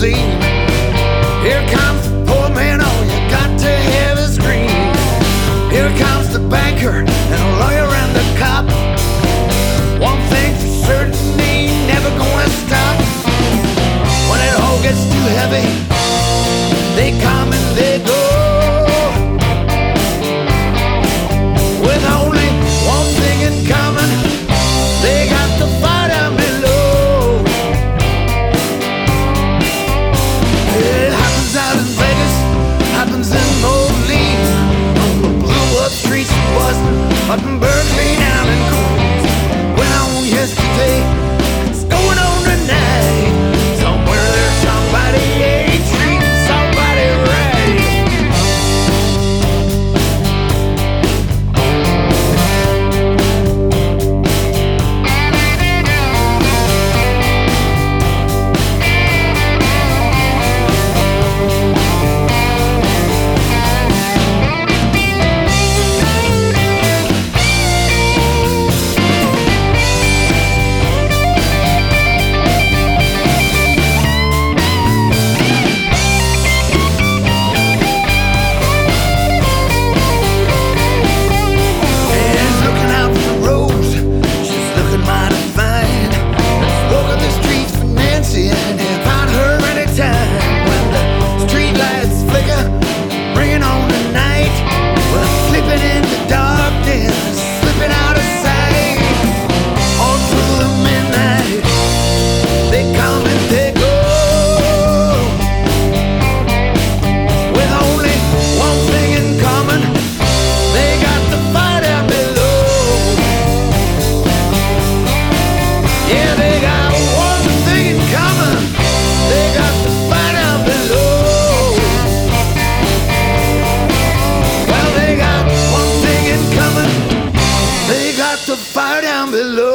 limousine. Here comes the poor man, all you got to have is green. Here comes the banker and a lawyer and the cop. One thing for certain, he ain't never gonna stop. When it all gets too heavy, they come and they go, with only one thing in common: they got the fire down below. It happens out in Vegas, happens in Moline, on the blew-up streets of Boston, up in Berkeley, down in Queens. Went on yesterday, it's going on tonight. Somewhere there's somebody ain't treating somebody right. The fire down below.